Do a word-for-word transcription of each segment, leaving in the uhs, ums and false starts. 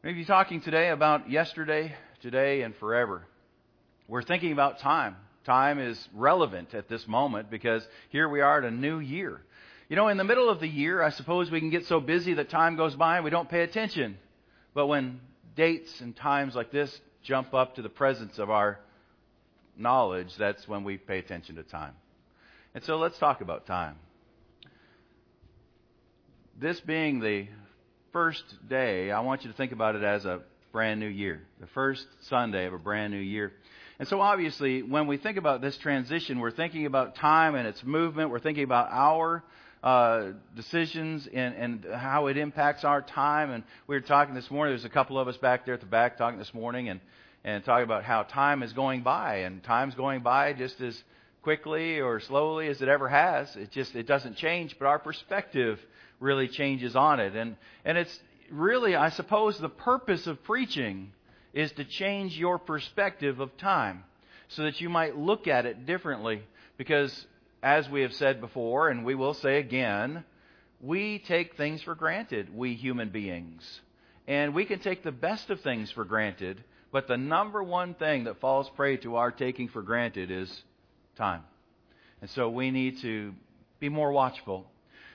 We're going to be talking today about yesterday, today, and forever. We're thinking about time. Time is relevant at this moment because here we are at a new year. You know, in the middle of the year, I suppose we can get so busy that time goes by and we don't pay attention. But when dates and times like this jump up to the presence of our knowledge, that's when we pay attention to time. And so let's talk about time. This being the first day, I want you to think about it as a brand new year. The first Sunday of a brand new year. And so obviously, when we think about this transition, we're thinking about time and its movement. We're thinking about our uh, decisions and, and how it impacts our time. And we were talking this morning, there's a couple of us back there at the back talking this morning and, and talking about how time is going by. And time's going by just as quickly or slowly as it ever has. It just, it doesn't change, but our perspective really changes on it. And and it's really, I suppose, the purpose of preaching is to change your perspective of time so that you might look at it differently. Because as we have said before, and we will say again, we take things for granted, we human beings. And we can take the best of things for granted, but the number one thing that falls prey to our taking for granted is time. And so we need to be more watchful.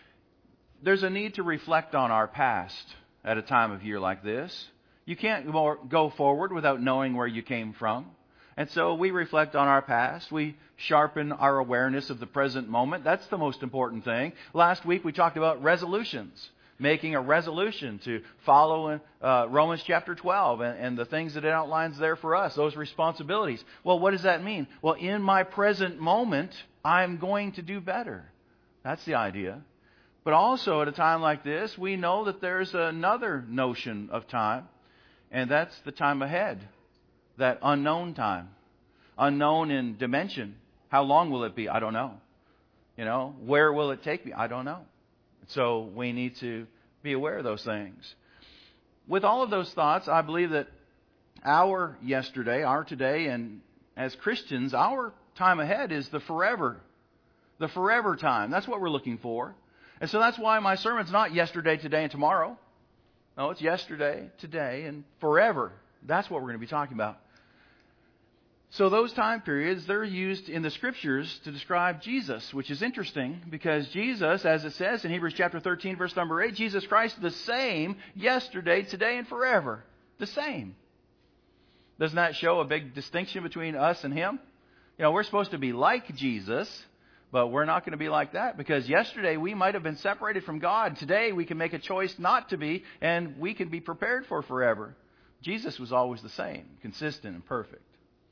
There's a need to reflect on our past at a time of year like this. You can't go forward without knowing where you came from. And so we reflect on our past. We sharpen our awareness of the present moment. That's the most important thing. Last week we talked about resolutions. Making a resolution to follow uh, Romans chapter twelve and, and the things that it outlines there for us, those responsibilities. Well, what does that mean? Well, in my present moment, I'm going to do better. That's the idea. But also at a time like this, we know that there's another notion of time, and that's the time ahead, that unknown time, unknown in dimension. How long will it be? I don't know. You know, where will it take me? I don't know. So we need to be aware of those things. With all of those thoughts, I believe that our yesterday, our today, and as Christians, our time ahead is the forever. The forever time. That's what we're looking for. And so that's why my sermon's not yesterday, today, and tomorrow. No, it's yesterday, today, and forever. That's what we're going to be talking about. So those time periods, they're used in the Scriptures to describe Jesus, which is interesting because Jesus, as it says in Hebrews chapter thirteen, verse number eight, Jesus Christ, the same yesterday, today, and forever. The same. Doesn't that show a big distinction between us and Him? You know, we're supposed to be like Jesus, but we're not going to be like that because yesterday we might have been separated from God. Today we can make a choice not to be, and we can be prepared for forever. Jesus was always the same, consistent and perfect.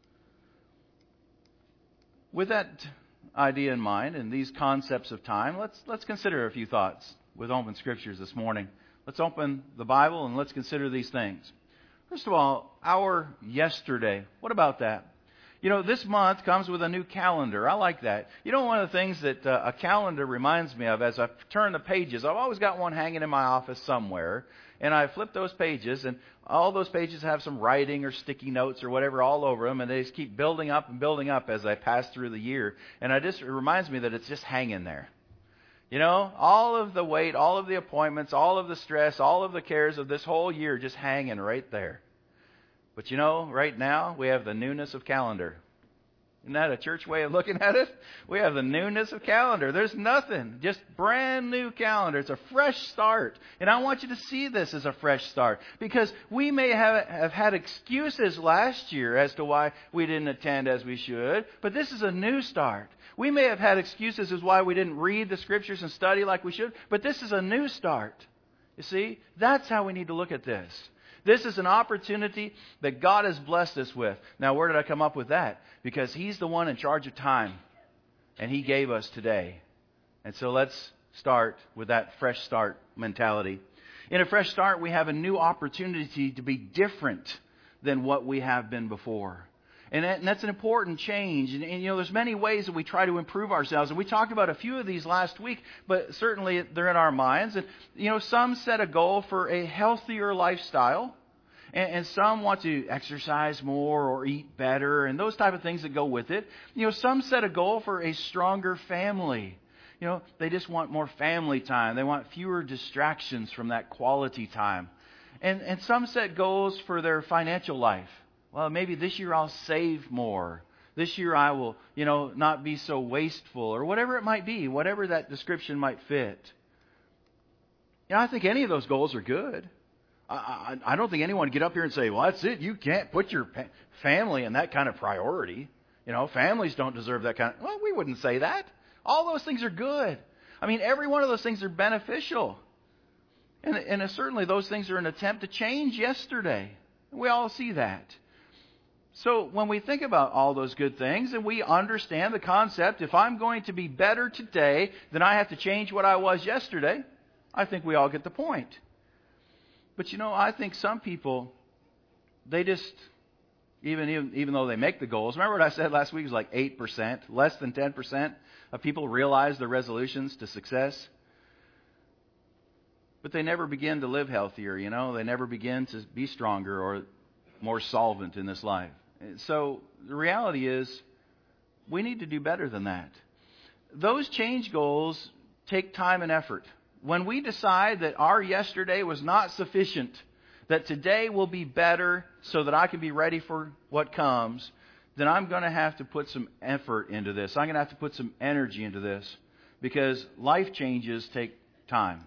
With that idea in mind and these concepts of time, let's let's consider a few thoughts with open scriptures this morning. Let's open the Bible and let's consider these things. First of all, our yesterday. What about that? You know, this month comes with a new calendar. I like that. You know, one of the things that uh, a calendar reminds me of as I turn the pages, I've always got one hanging in my office somewhere. And I flip those pages, and all those pages have some writing or sticky notes or whatever all over them, and they just keep building up and building up as I pass through the year. And I just it reminds me that it's just hanging there. You know, all of the weight, all of the appointments, all of the stress, all of the cares of this whole year just hanging right there. But you know, right now, we have the newness of calendar. Isn't that a church way of looking at it? We have the newness of calendar. There's nothing. Just brand new calendar. It's a fresh start. And I want you to see this as a fresh start. Because we may have, have had excuses last year as to why we didn't attend as we should. But this is a new start. We may have had excuses as why we didn't read the Scriptures and study like we should. But this is a new start. You see? That's how we need to look at this. This is an opportunity that God has blessed us with. Now, where did I come up with that? Because He's the one in charge of time. And He gave us today. And so let's start with that fresh start mentality. In a fresh start, we have a new opportunity to be different than what we have been before. And, that, and that's an important change. And, and, you know, there's many ways that we try to improve ourselves. And we talked about a few of these last week, but certainly they're in our minds. And, you know, some set a goal for a healthier lifestyle. And, and some want to exercise more or eat better and those type of things that go with it. You know, some set a goal for a stronger family. You know, they just want more family time. They want fewer distractions from that quality time. And, and some set goals for their financial life. Well, maybe this year I'll save more. This year I will, you know, not be so wasteful, or whatever it might be, whatever that description might fit. You know, I think any of those goals are good. I, I, I don't think anyone would get up here and say, well, that's it. You can't put your pa- family in that kind of priority. You know, families don't deserve that kind of... Well, we wouldn't say that. All those things are good. I mean, every one of those things are beneficial. And, and certainly those things are an attempt to change yesterday. We all see that. So when we think about all those good things and we understand the concept, if I'm going to be better today, then I have to change what I was yesterday, I think we all get the point. But you know, I think some people, they just, even, even, even though they make the goals, remember what I said last week was like eight percent, less than ten percent of people realize their resolutions to success. But they never begin to live healthier, you know. They never begin to be stronger or more solvent in this life. So the reality is we need to do better than that. Those change goals take time and effort. When we decide that our yesterday was not sufficient, that today will be better so that I can be ready for what comes, then I'm going to have to put some effort into this. I'm going to have to put some energy into this because life changes take time.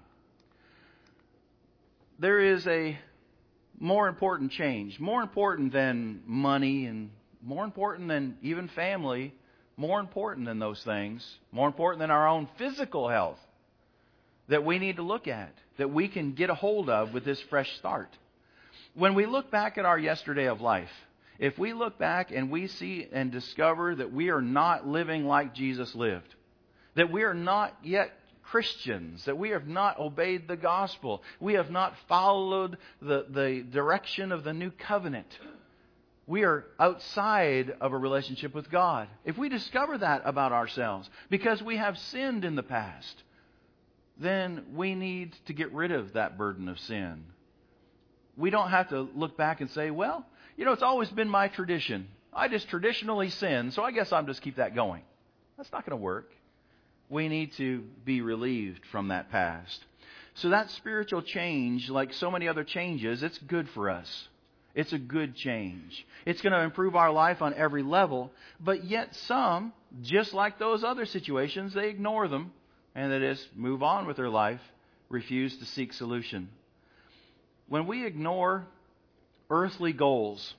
There is a more important change, more important than money and more important than even family, more important than those things, more important than our own physical health that we need to look at, that we can get a hold of with this fresh start. When we look back at our yesterday of life, if we look back and we see and discover that we are not living like Jesus lived, that we are not yet Christians, that we have not obeyed the gospel, we have not followed the, the direction of the new covenant, we are outside of a relationship with God. If we discover that about ourselves, because we have sinned in the past, then we need to get rid of that burden of sin. We don't have to look back and say, well, you know, it's always been my tradition. I just traditionally sin, so I guess I'll just keep that going. That's not going to work. We need to be relieved from that past. So that spiritual change, like so many other changes, it's good for us. It's a good change. It's going to improve our life on every level, but yet some, just like those other situations, they ignore them and they just move on with their life, refuse to seek solution. When we ignore earthly goals,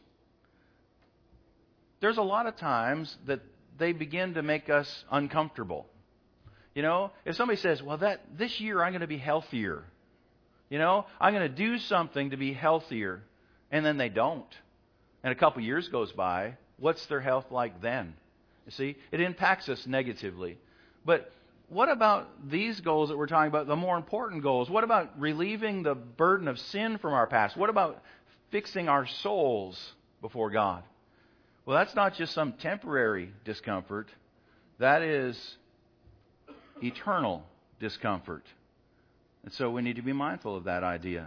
there's a lot of times that they begin to make us uncomfortable. You know, if somebody says, well, that this year I'm going to be healthier. You know, I'm going to do something to be healthier. And then they don't. And a couple years goes by. What's their health like then? You see, it impacts us negatively. But what about these goals that we're talking about, the more important goals? What about relieving the burden of sin from our past? What about fixing our souls before God? Well, that's not just some temporary discomfort. That is eternal discomfort. And so we need to be mindful of that idea.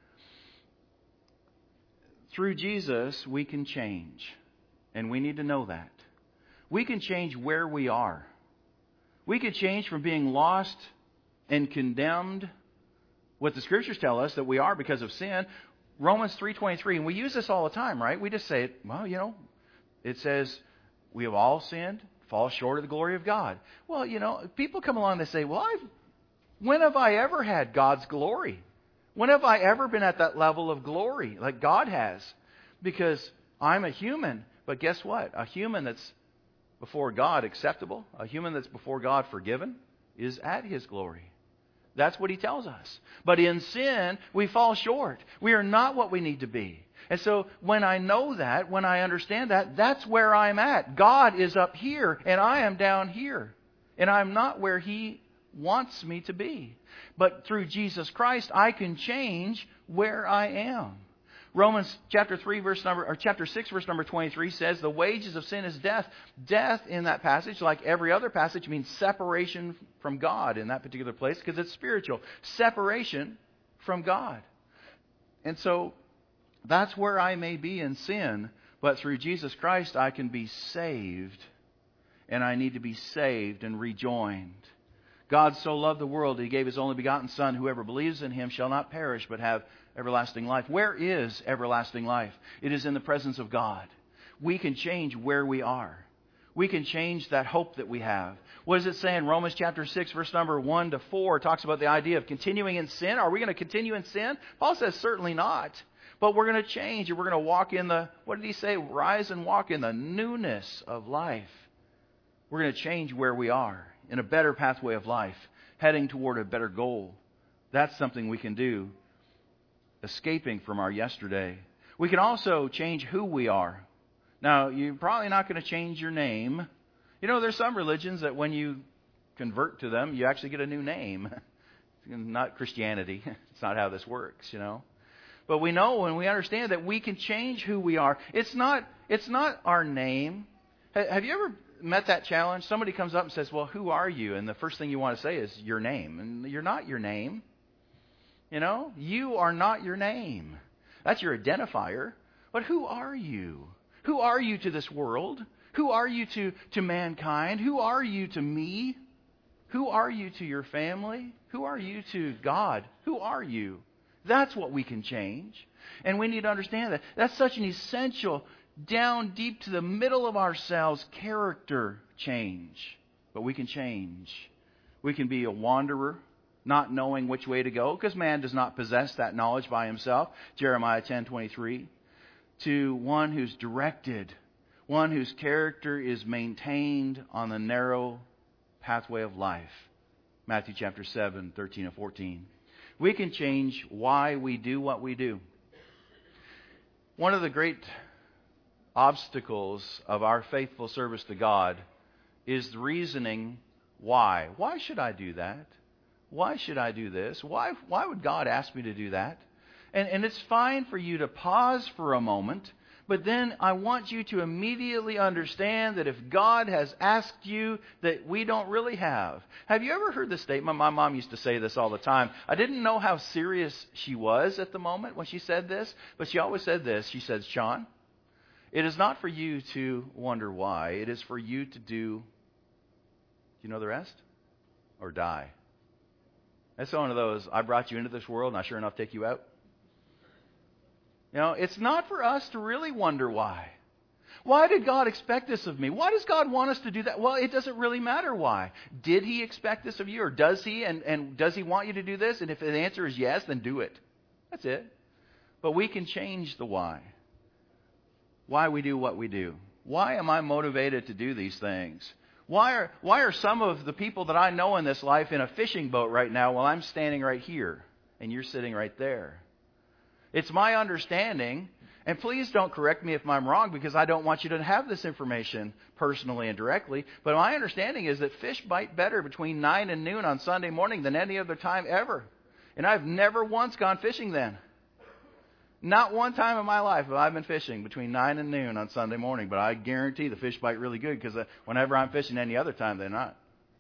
Through Jesus, we can change. And we need to know that. We can change where we are. We can change from being lost and condemned, what the Scriptures tell us that we are because of sin. Romans three twenty-three, and we use this all the time, right? We just say, well, you know, it says we have all sinned, fall short of the glory of God. Well, you know, people come along and they say, well, I've, when have I ever had God's glory? When have I ever been at that level of glory like God has? Because I'm a human, but guess what? A human that's before God acceptable, a human that's before God forgiven, is at His glory. That's what He tells us. But in sin, we fall short. We are not what we need to be. And so when I know that, when I understand that, that's where I'm at. God is up here, and I am down here. And I'm not where He wants me to be. But through Jesus Christ, I can change where I am. Romans chapter three verse number or chapter six verse number twenty-three says the wages of sin is death. Death in that passage, like every other passage, means separation from God in that particular place because it's spiritual. Separation from God. And so that's where I may be in sin, but through Jesus Christ I can be saved. And I need to be saved and rejoined. God so loved the world that He gave His only begotten Son. Whoever believes in Him shall not perish but have everlasting life. Where is everlasting life? It is in the presence of God. We can change where we are. We can change that hope that we have. What does it say in Romans chapter six, verse number one to four? It talks about the idea of continuing in sin. Are we going to continue in sin? Paul says certainly not. But we're going to change and we're going to walk in the, what did he say? Rise and walk in the newness of life. We're going to change where we are in a better pathway of life, heading toward a better goal. That's something we can do, escaping from our yesterday. We can also change who we are. Now, you're probably not going to change your name. You know, there's some religions that when you convert to them, you actually get a new name. Not Christianity. It's not how this works, you know. But we know and we understand that we can change who we are. It's not, it's not our name. Have you ever met that challenge? Somebody comes up and says, well, who are you? And the first thing you want to say is your name. And you're not your name. You know, you are not your name. That's your identifier. But who are you? Who are you to this world? Who are you to, to mankind? Who are you to me? Who are you to your family? Who are you to God? Who are you? That's what we can change. And we need to understand that. That's such an essential, down deep to the middle of ourselves, character change. But we can change. We can be a wanderer, not knowing which way to go, because man does not possess that knowledge by himself. Jeremiah ten twenty-three. To one who's directed, one whose character is maintained on the narrow pathway of life. Matthew chapter seven, thirteen and fourteen. We can change why we do what we do. One of the great obstacles of our faithful service to God is the reasoning why. Why should I do that? Why should I do this? Why, why would God ask me to do that? And, and it's fine for you to pause for a moment, but then I want you to immediately understand that if God has asked you, that we don't really have. Have you ever heard this statement? My mom used to say this all the time. I didn't know how serious she was at the moment when she said this, but she always said this. She said, Sean, it is not for you to wonder why. It is for you to do, do you know the rest? Or die. That's one of those, I brought you into this world and I sure enough take you out. You know, it's not for us to really wonder why. Why did God expect this of me? Why does God want us to do that? Well, it doesn't really matter why. Did He expect this of you, or does He? And, and does He want you to do this? And if the answer is yes, then do it. That's it. But we can change the why. Why we do what we do. Why am I motivated to do these things? Why are, why are some of the people that I know in this life in a fishing boat right now while I'm standing right here and you're sitting right there? It's my understanding, and please don't correct me if I'm wrong, because I don't want you to have this information personally and directly, but my understanding is that fish bite better between nine and noon on Sunday morning than any other time ever. And I've never once gone fishing then. Not one time in my life have I been fishing between nine and noon on Sunday morning, but I guarantee the fish bite really good, because whenever I'm fishing any other time, they're not.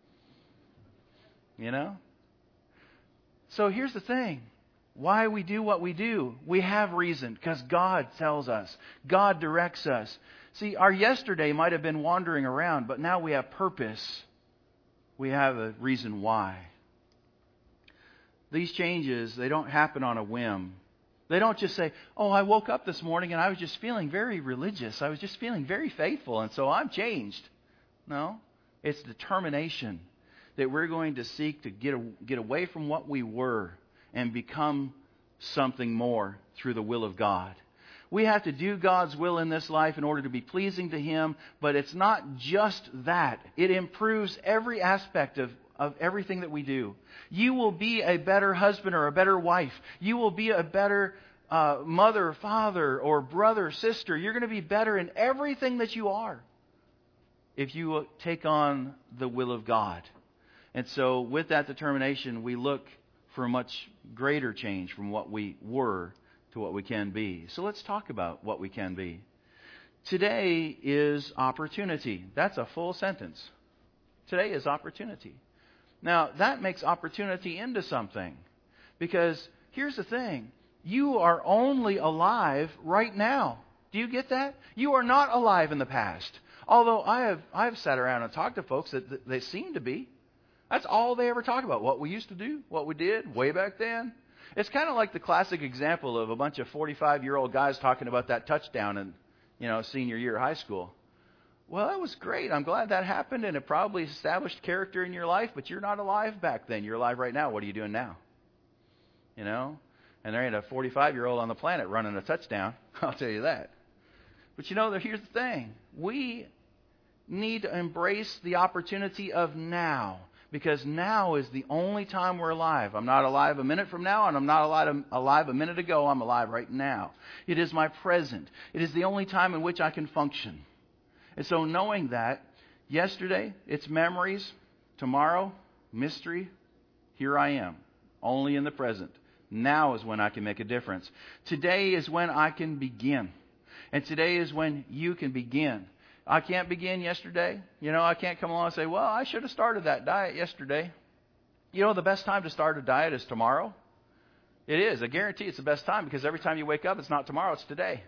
You know? So here's the thing. Why we do what we do. We have reason, because God tells us. God directs us. See, our yesterday might have been wandering around, but now we have purpose. We have a reason why. These changes, they don't happen on a whim. They don't just say, oh, I woke up this morning and I was just feeling very religious. I was just feeling very faithful, and so I'm changed. No, it's determination that we're going to seek to get, a, get away from what we were and become something more through the will of God. We have to do God's will in this life in order to be pleasing to Him, but it's not just that. It improves every aspect of, of everything that we do. You will be a better husband or a better wife. You will be a better uh, mother, father, or brother, sister. You're going to be better in everything that you are if you take on the will of God. And so with that determination, we look for a much greater change from what we were to what we can be. So let's talk about what we can be. Today is opportunity. That's a full sentence. Today is opportunity. Now, that makes opportunity into something. Because here's the thing. You are only alive right now. Do you get that? You are not alive in the past. Although I have, I have sat around and talked to folks that, that they seem to be. That's all they ever talk about. What we used to do, what we did way back then. It's kind of like the classic example of a bunch of forty-five-year-old guys talking about that touchdown in, you know, senior year of high school. Well, that was great. I'm glad that happened, and it probably established character in your life, but you're not alive back then. You're alive right now. What are you doing now? You know? And there ain't a forty-five-year-old on the planet running a touchdown. I'll tell you that. But you know, here's the thing. We need to embrace the opportunity of now. Because now is the only time we're alive. I'm not alive a minute from now, and I'm not alive, alive a minute ago. I'm alive right now. It is my present. It is the only time in which I can function. And so knowing that, yesterday, it's memories. Tomorrow, mystery. Here I am, only in the present. Now is when I can make a difference. Today is when I can begin. And today is when you can begin. I can't begin yesterday. You know, I can't come along and say, well, I should have started that diet yesterday. You know, the best time to start a diet is tomorrow. It is. I guarantee it's the best time because every time you wake up, it's not tomorrow, it's today.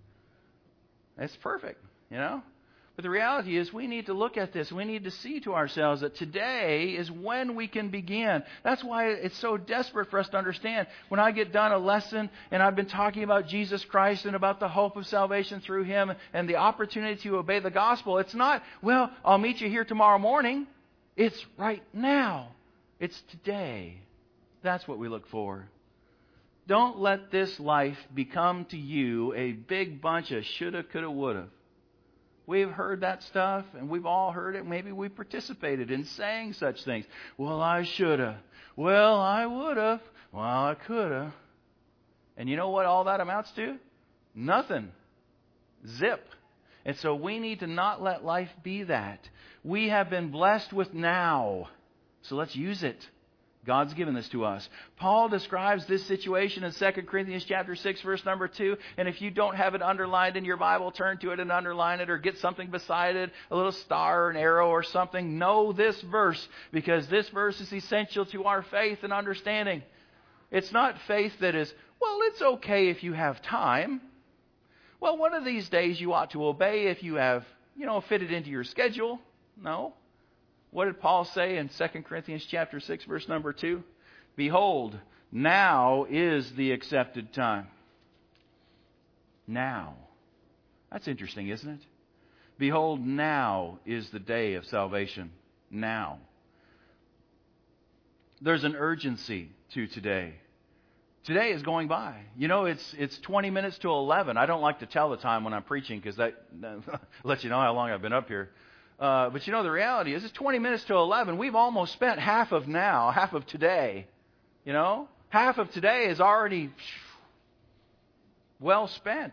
It's perfect, you know. But the reality is we need to look at this. We need to see to ourselves that today is when we can begin. That's why it's so desperate for us to understand. When I get done a lesson and I've been talking about Jesus Christ and about the hope of salvation through Him and the opportunity to obey the gospel, it's not, well, I'll meet you here tomorrow morning. It's right now. It's today. That's what we look for. Don't let this life become to you a big bunch of shoulda, coulda, woulda. We've heard that stuff, and we've all heard it. Maybe we participated in saying such things. Well, I shoulda. Well, I woulda. Well, I coulda. And you know what all that amounts to? Nothing. Zip. And so we need to not let life be that. We have been blessed with now. So let's use it. God's given this to us. Paul describes this situation in Second Corinthians chapter six, verse number two. And if you don't have it underlined in your Bible, turn to it and underline it or get something beside it, a little star or an arrow or something. Know this verse because this verse is essential to our faith and understanding. It's not faith that is, well, it's okay if you have time. Well, one of these days you ought to obey if you have, you know, fit it into your schedule. No. What did Paul say in Second Corinthians chapter six, verse number two? Behold, now is the accepted time. Now. That's interesting, isn't it? Behold, now is the day of salvation. Now. There's an urgency to today. Today is going by. You know, it's it's twenty minutes to eleven. I don't like to tell the time when I'm preaching because that, that lets you know how long I've been up here. Uh, but you know, the reality is it's twenty minutes to eleven. We've almost spent half of now, half of today. You know? Half of today is already well spent.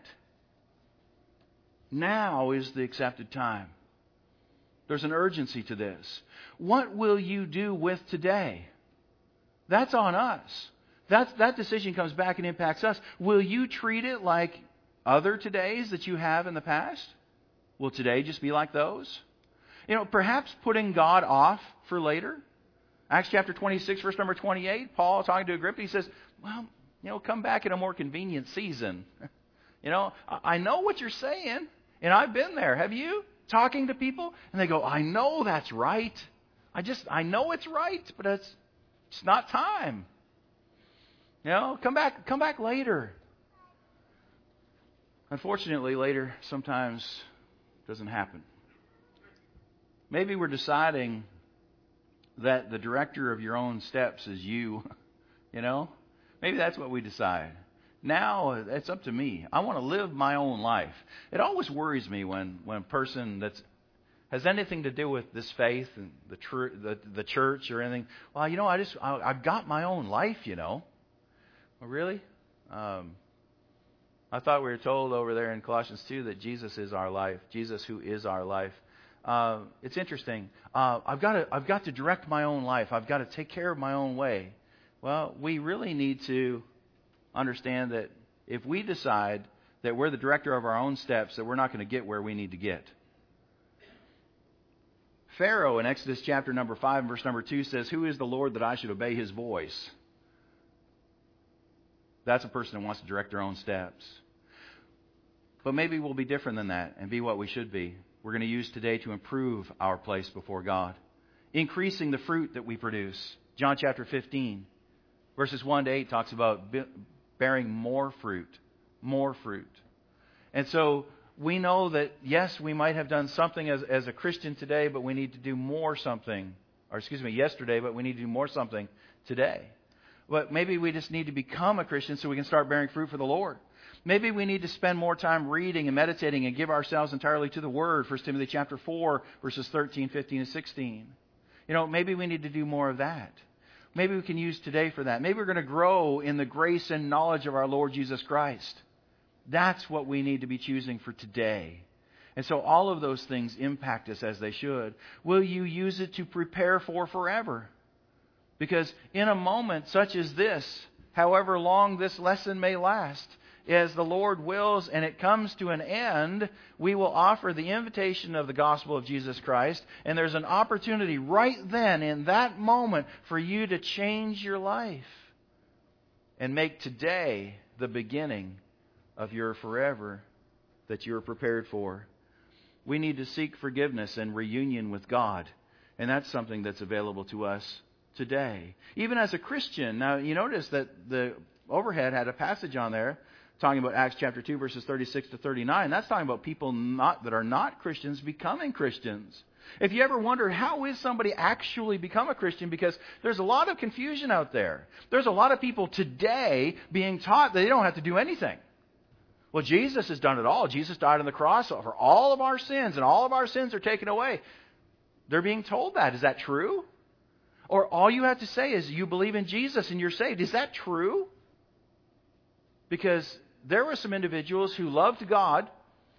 Now is the accepted time. There's an urgency to this. What will you do with today? That's on us. That's, that decision comes back and impacts us. Will you treat it like other todays that you have in the past? Will today just be like those? You know, perhaps putting God off for later. Acts chapter twenty-six, verse number twenty-eight, Paul talking to Agrippa, he says, well, you know, come back in a more convenient season. You know, I know what you're saying, and I've been there. Have you? Talking to people, and they go, I know that's right. I just, I know it's right, but it's, it's not time. You know, come back, come back later. Unfortunately, later sometimes doesn't happen. Maybe we're deciding that the director of your own steps is you, you know? Maybe that's what we decide. Now, it's up to me. I want to live my own life. It always worries me when, when a person that has anything to do with this faith and the, tr- the the church or anything, well, you know, I just, I, I've got my own life, you know. Well, really? Um, I thought we were told over there in Colossians two that Jesus is our life. Jesus who is our life. Uh, it's interesting. Uh, I've got to I've got to direct my own life. I've got to take care of my own way. Well, we really need to understand that if we decide that we're the director of our own steps, that we're not going to get where we need to get. Pharaoh in Exodus chapter number five, verse number two says, "Who is the Lord that I should obey His voice?" That's a person who wants to direct their own steps. But maybe we'll be different than that and be what we should be. We're going to use today to improve our place before God. increasing the fruit that we produce. John chapter fifteen, verses one to eight talks about bearing more fruit, more fruit. And so we know that, yes, we might have done something as, as a Christian today, but we need to do more something, or excuse me, yesterday, but we need to do more something today. But maybe we just need to become a Christian so we can start bearing fruit for the Lord. Maybe we need to spend more time reading and meditating and give ourselves entirely to the Word. First Timothy chapter four, verses thirteen, fifteen, and sixteen. You know, maybe we need to do more of that. Maybe we can use today for that. Maybe we're going to grow in the grace and knowledge of our Lord Jesus Christ. That's what we need to be choosing for today. And so all of those things impact us as they should. Will you use it to prepare for forever? Because in a moment such as this, however long this lesson may last, as the Lord wills and it comes to an end, we will offer the invitation of the gospel of Jesus Christ. And there's an opportunity right then, in that moment, for you to change your life and make today the beginning of your forever that you're prepared for. We need to seek forgiveness and reunion with God. And that's something that's available to us today. Even as a Christian. Now, you notice that the overhead had a passage on there talking about Acts chapter two, verses thirty-six to thirty-nine. That's talking about people not that are not Christians becoming Christians. If you ever wondered, how is somebody actually become a Christian? Because there's a lot of confusion out there. There's a lot of people today being taught that they don't have to do anything. Well, Jesus has done it all. Jesus died on the cross for all of our sins, and all of our sins are taken away. They're being told that. Is that true? Or all you have to say is you believe in Jesus and you're saved. Is that true? Because there were some individuals who loved God.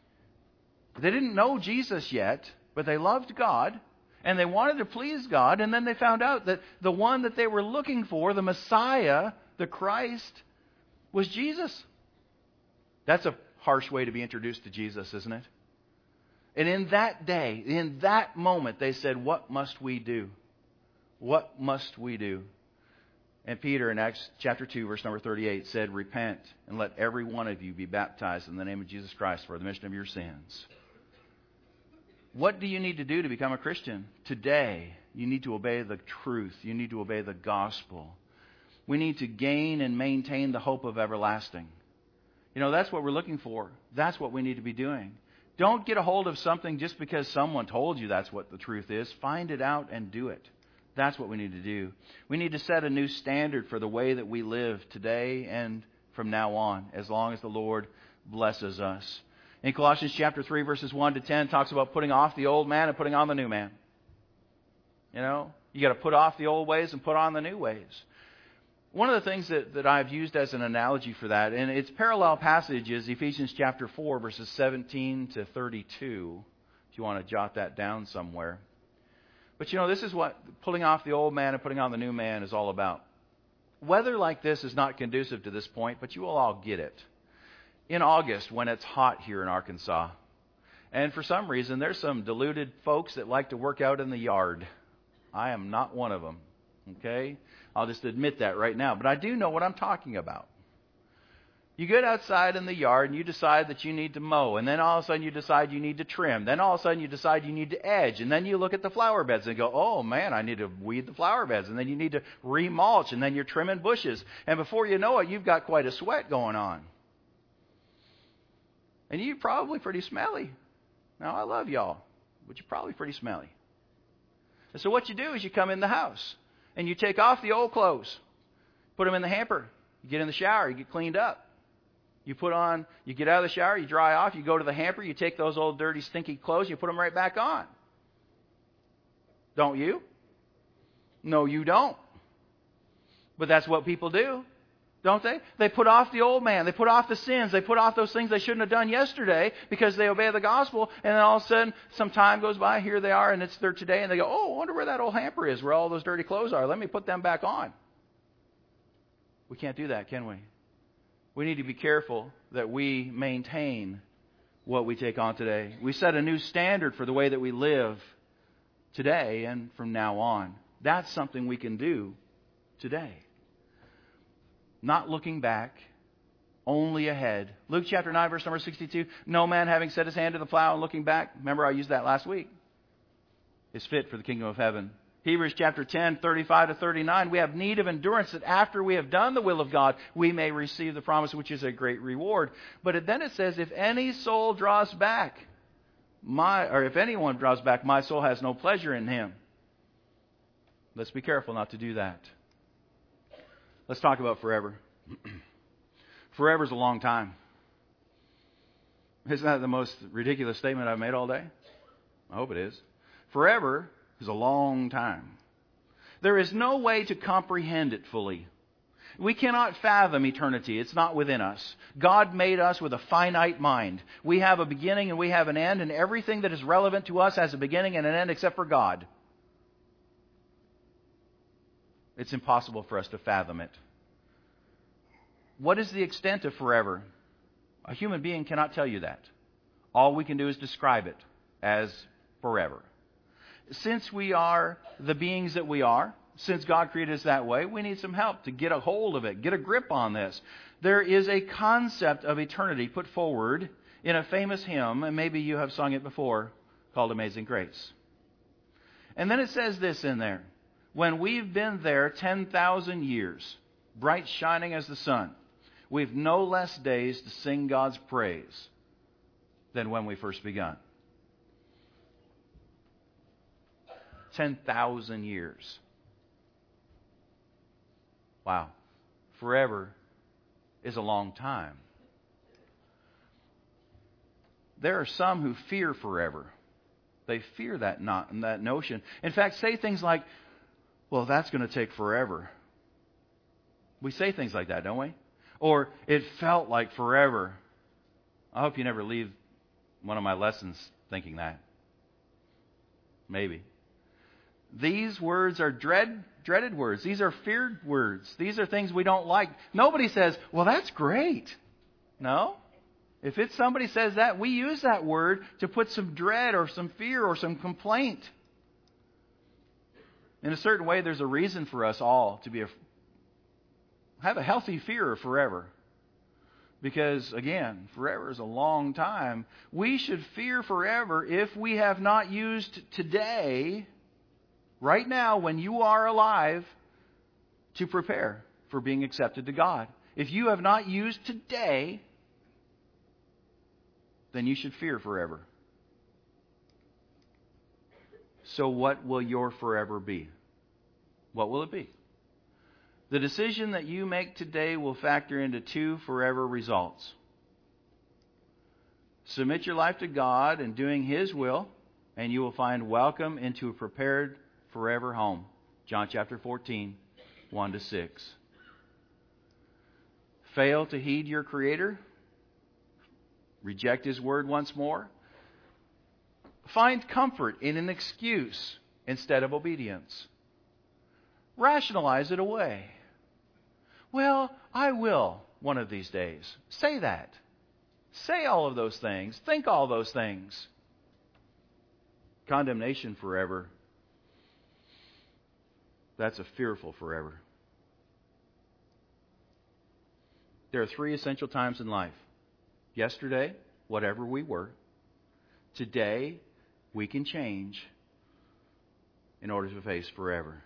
They didn't know Jesus yet, but they loved God. And they wanted to please God. And then they found out that the one that they were looking for, the Messiah, the Christ, was Jesus. That's a harsh way to be introduced to Jesus, isn't it? And in that day, in that moment, they said, what must we do? What must we do? And Peter in Acts chapter two, verse number thirty-eight said, repent and let every one of you be baptized in the name of Jesus Christ for the remission of your sins. What do you need to do to become a Christian? Today, you need to obey the truth. You need to obey the gospel. We need to gain and maintain the hope of everlasting. You know, that's what we're looking for. That's what we need to be doing. Don't get a hold of something just because someone told you that's what the truth is. Find it out and do it. That's what we need to do. We need to set a new standard for the way that we live today and from now on, as long as the Lord blesses us. In Colossians chapter three, verses one to ten, talks about putting off the old man and putting on the new man. You know, you got to put off the old ways and put on the new ways. One of the things that, that I've used as an analogy for that, and its parallel passage is Ephesians chapter four, verses seventeen to thirty-two, if you want to jot that down somewhere. But you know, this is what pulling off the old man and putting on the new man is all about. Weather like this is not conducive to this point, but you will all get it. In August, when it's hot here in Arkansas, and for some reason, there's some deluded folks that like to work out in the yard. I am not one of them, okay? I'll just admit that right now. But I do know what I'm talking about. You get outside in the yard and you decide that you need to mow. And then all of a sudden you decide you need to trim. Then all of a sudden you decide you need to edge. And then you look at the flower beds and go, oh man, I need to weed the flower beds. And then you need to remulch. And then you're trimming bushes. And before you know it, you've got quite a sweat going on. And you're probably pretty smelly. Now, I love y'all, but you're probably pretty smelly. And so what you do is you come in the house and you take off the old clothes, put them in the hamper. You get in the shower, you get cleaned up. You put on, you get out of the shower, you dry off, you go to the hamper, you take those old dirty stinky clothes, you put them right back on. Don't you? No, you don't. But that's what people do, don't they? They put off the old man, they put off the sins, they put off those things they shouldn't have done yesterday because they obey the gospel, and then all of a sudden some time goes by, here they are, and it's there today, and they go, oh, I wonder where that old hamper is, where all those dirty clothes are. Let me put them back on. We can't do that, can we? We need to be careful that we maintain what we take on today. We set a new standard for the way that we live today and from now on. That's something we can do today. Not looking back, only ahead. Luke chapter nine, verse number sixty-two. No man having set his hand to the plow and looking back, remember I used that last week, is fit for the kingdom of heaven. Hebrews chapter ten, thirty-five to thirty-nine, we have need of endurance that after we have done the will of God, we may receive the promise, which is a great reward. But then it says, if any soul draws back, my, or if anyone draws back, my soul has no pleasure in him. Let's be careful not to do that. Let's talk about forever. Forever is a long time. Isn't that the most ridiculous statement I've made all day? I hope it is. Forever is a long time. There is no way to comprehend it fully. We cannot fathom eternity. It's not within us. God made us with a finite mind. We have a beginning and we have an end, and everything that is relevant to us has a beginning and an end except for God. It's impossible for us to fathom it. What is the extent of forever? A human being cannot tell you that. All we can do is describe it as forever. Since we are the beings that we are, since God created us that way, we need some help to get a hold of it, get a grip on this. There is a concept of eternity put forward in a famous hymn, and maybe you have sung it before, called Amazing Grace. And then it says this in there: when we've been there ten thousand years, bright shining as the sun, we've no less days to sing God's praise than when we first begun. ten thousand years. Wow. Forever is a long time. There are some who fear forever. They fear that not that notion. In fact, say things like, well, that's going to take forever. We say things like that, don't we? Or, it felt like forever. I hope you never leave one of my lessons thinking that. Maybe. These words are dread, dreaded words. These are feared words. These are things we don't like. Nobody says, well, that's great. No. If it's somebody says that, we use that word to put some dread or some fear or some complaint. In a certain way, there's a reason for us all to be a, have a healthy fear of forever. Because, again, forever is a long time. We should fear forever if we have not used today, right now, when you are alive, to prepare for being accepted to God. If you have not used today, then you should fear forever. So what will your forever be? What will it be? The decision that you make today will factor into two forever results. Submit your life to God and doing His will, and you will find welcome into a prepared forever home. John chapter fourteen, one to six. Fail to heed your Creator? Reject His word once more? Find comfort in an excuse instead of obedience. Rationalize it away. Well, I will one of these days. Say that. Say all of those things. Think all those things. Condemnation forever. That's a fearful forever. There are three essential times in life. Yesterday, whatever we were. Today, we can change in order to face forever.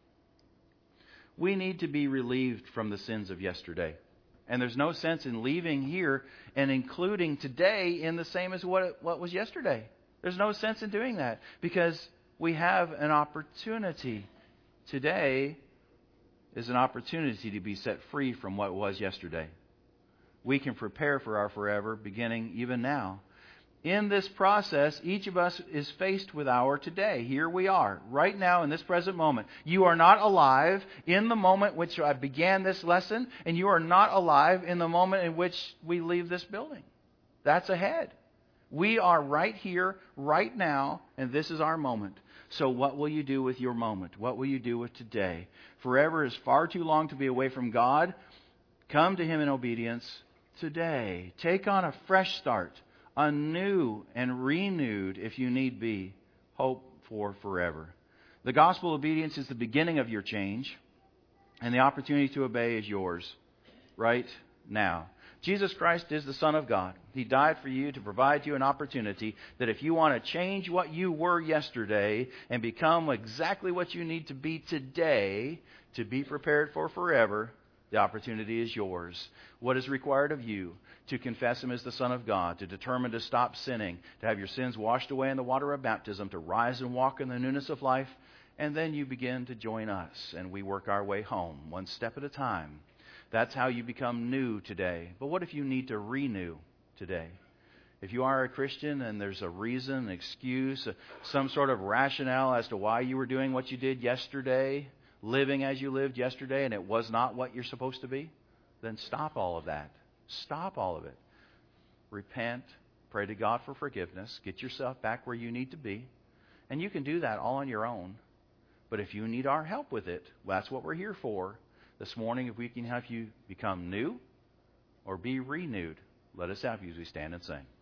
We need to be relieved from the sins of yesterday. And there's no sense in leaving here and including today in the same as what, what was yesterday. There's no sense in doing that because we have an opportunity. Today is an opportunity to be set free from what was yesterday. We can prepare for our forever beginning even now. In this process, each of us is faced with our today. Here we are, right now in this present moment. You are not alive in the moment which I began this lesson, and you are not alive in the moment in which we leave this building. That's ahead. We are right here, right now, and this is our moment. So what will you do with your moment? What will you do with today? Forever is far too long to be away from God. Come to Him in obedience today. Take on a fresh start. A new and renewed, if you need be, hope for forever. The gospel obedience is the beginning of your change, and the opportunity to obey is yours right now. Jesus Christ is the Son of God. He died for you to provide you an opportunity that if you want to change what you were yesterday and become exactly what you need to be today to be prepared for forever, the opportunity is yours. What is required of you? To confess Him as the Son of God, to determine to stop sinning, to have your sins washed away in the water of baptism, to rise and walk in the newness of life, and then you begin to join us, and we work our way home, one step at a time. That's how you become new today. But what if you need to renew today? If you are a Christian and there's a reason, an excuse, some sort of rationale as to why you were doing what you did yesterday, living as you lived yesterday, and it was not what you're supposed to be, then stop all of that. Stop all of it. Repent. Pray to God for forgiveness. Get yourself back where you need to be. And you can do that all on your own. But if you need our help with it, well, that's what we're here for. This morning, if we can help you become new or be renewed, let us help you as we stand and sing.